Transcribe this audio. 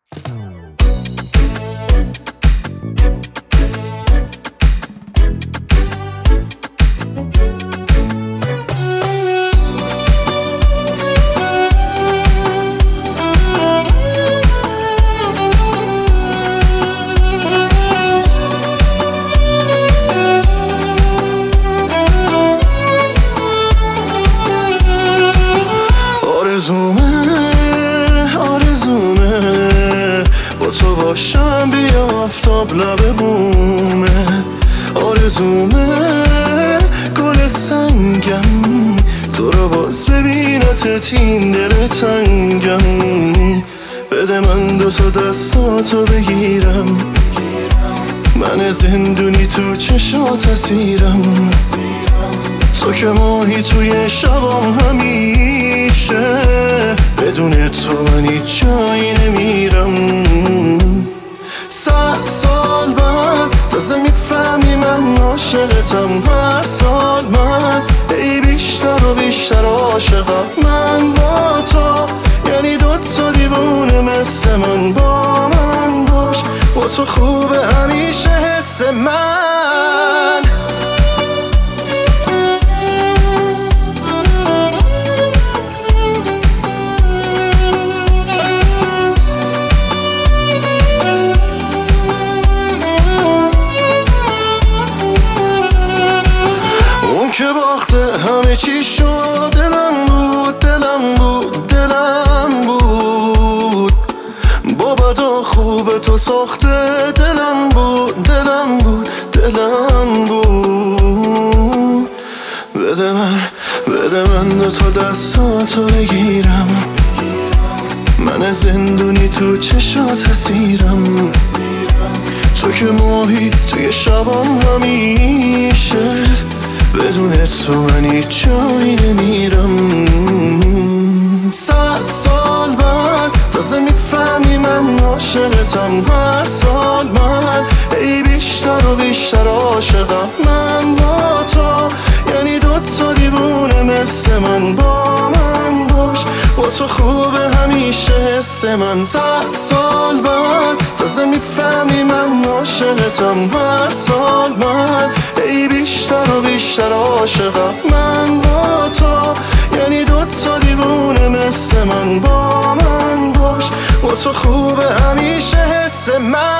آرزومه با تو باشم بیا آفتاب لب بومه. آرزومه گل سنگم تو رو باز ببینتت این دل تنگم. بده من دوتا دستاتو بگیرم، من زندونی تو چشات اسیرم. تو که ماهی توی شبام همیشه، بدون تو من هیچ جایی نمیرم. 100 سال بعد تازه میفهمی من عاشقتم. هر سال من ای بیشتر و بیشتر عاشقم. من با تو یعنی دوتا دیوونه مثل من. با من باش، با تو خوبه همیشه حس من. که باخته همه چی شد، دلم بود دلم بود دلم بود. با بدا خوب تو ساخته، دلم بود دلم بود دلم بود. بده من دوتا دستاتو بگیرم، من زندونی تو چشات اسیرم. تو که ماهی توی شبام همیشه، بدون تو من هیچ جایی نمیرم. 100 سال بعد تازه میفهمی من عاشقتم. هر سال من ای بیشتر و بیشتر عاشقم. من با تو یعنی دوتا دیوونه مثل من. با من باش، با تو خوبه همیشه حس من. 100 سال بعد تازه میفهمی من عاشقتم. هر سال من ای بیشتر و بیشتر عاشقم. من با تو یعنی دوتا دیوونه مثل من. با من باش، با تو خوبه همیشه حس من.